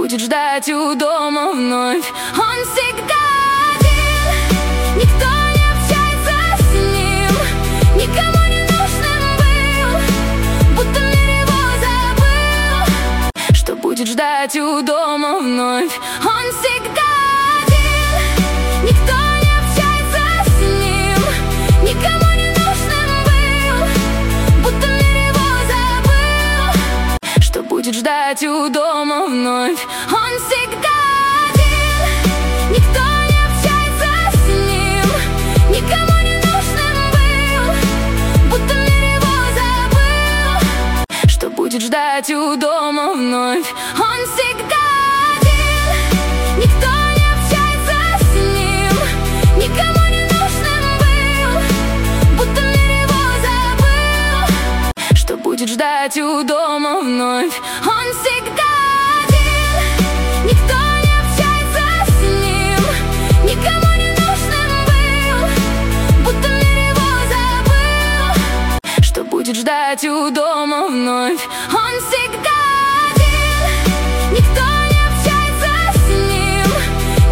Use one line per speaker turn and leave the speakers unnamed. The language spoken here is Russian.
будет ждать у дома вновь. Он всегда один, никто не общается с ним, никому не нужным был, будто мир его забыл, что будет ждать у дома вновь. Он всегда один, никто не общается с ним, никому не нужным был, будто мир его забыл, что будет ждать у дома вновь. Он всегда один, никто не общается с ним, никому не нужным был, будто мир его забыл, что будет ждать у дома вновь. Он всегда один, никто не общается с ним, никому не нужным был, будто мир его забыл, что будет ждать у дома вновь. Он всегда один, никто не общается с ним, никому не нужным был, будто мир его забыл, что будет ждать у дома вновь. Он всегда